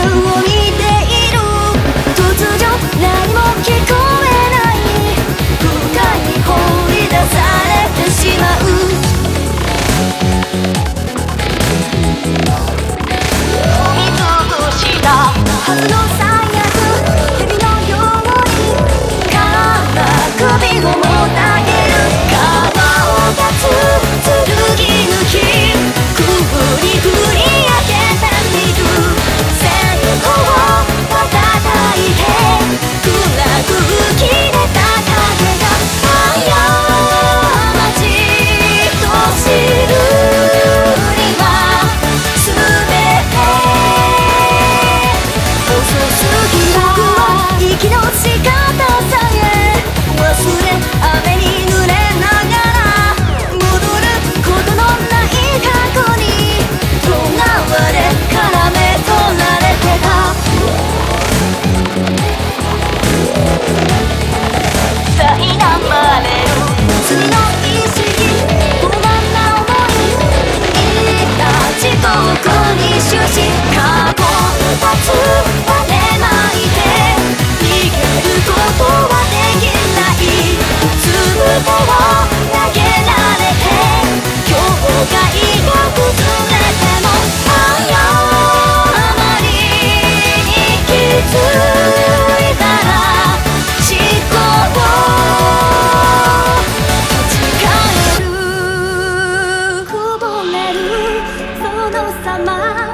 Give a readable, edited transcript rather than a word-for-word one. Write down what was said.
を見ている。突如何も聞こえない。深い放り出されてしまう。踏み潰したはずの最悪、蛇のように首をもたげる。顔を立つ剣抜き、くぐり振り上げてみる。線香を叩いて暗く浮き出た影が過ちと知るには全て遅すぎる。僕は息の仕方さえ忘れ雨に濡れながら戻ることのない過去にとらわれ絡め取られてた。苛まれる罪の意識、傲慢な想い、命ここに終始過去立つ種まいて逃げることはできない。全てを投げられて境界が崩れても誤りに気づいたら思考を立ち返る。こぼれるその様